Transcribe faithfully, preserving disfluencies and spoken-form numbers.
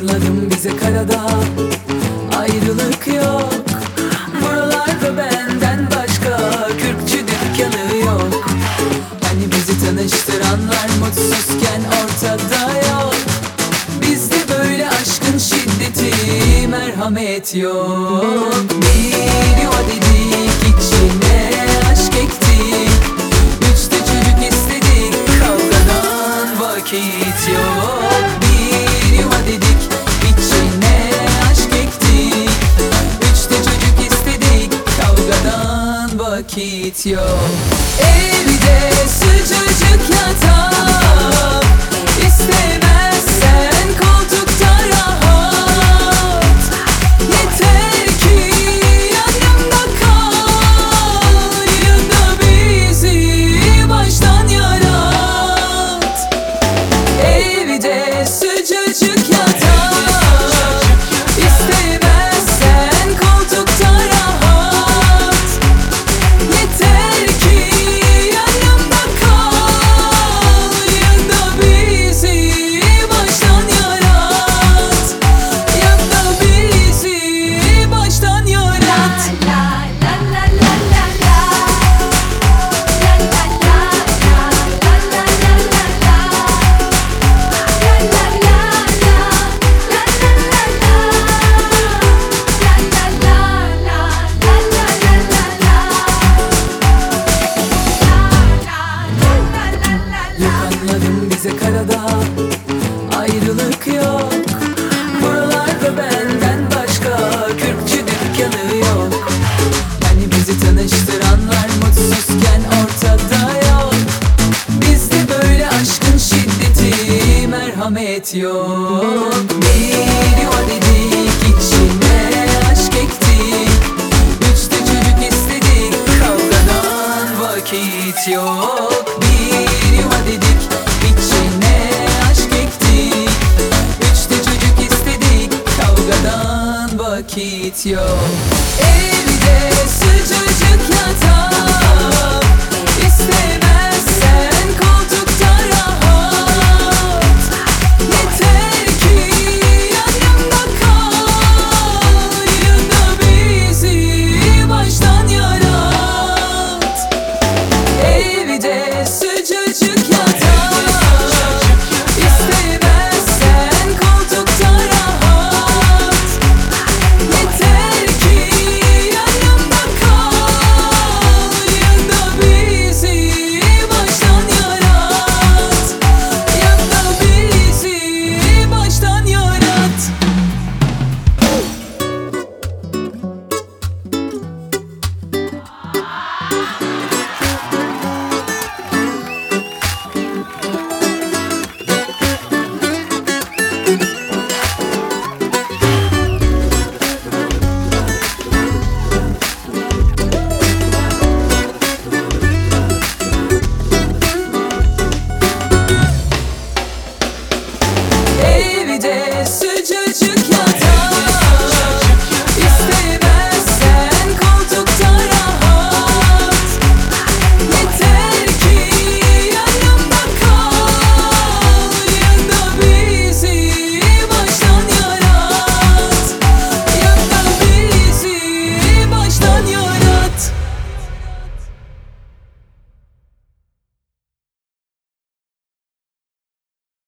Anladım, bize karada ayrılık yok. Buralarda benden başka kürkçü dükkanı yok. Hani bizi tanıştıranlar mutsuzken ortada yok. Bizde böyle aşkın şiddeti, merhamet yok. Bir yuva dedik, içine aşk ektik. Üçte çocuk istedik, kavgadan vakit yok. Bir yuva dedik, içine aşk ektik. Üçte çocuk istedik, kavgadan vakit yok. Evde sıcacık yatak, istemezsen koltukta rahat. Yeter ki yanımda kal, ya da bizi baştan yarat. Evde sıcacık yatak, istemezsen koltukta rahat. Yeter ki yanımda kal, ya da bizi baştan yarat. Ya da bizi baştan yarat. Yok, anladım, bize karada ayrılık yok. Buralarda benden başka kürkçü dükkanı yok. Hani bizi tanıştıranlar mutsuzken ortada yok. Bizde böyle aşkın şiddeti, merhamet yok. Bir yuva dedik, içine aşk ektik. Üçte çocuk istedik, kavgadan vakit yok. Bir yuva dedik, içine aşk ektik. Üçte çocuk istedik, kavgadan vakit yok.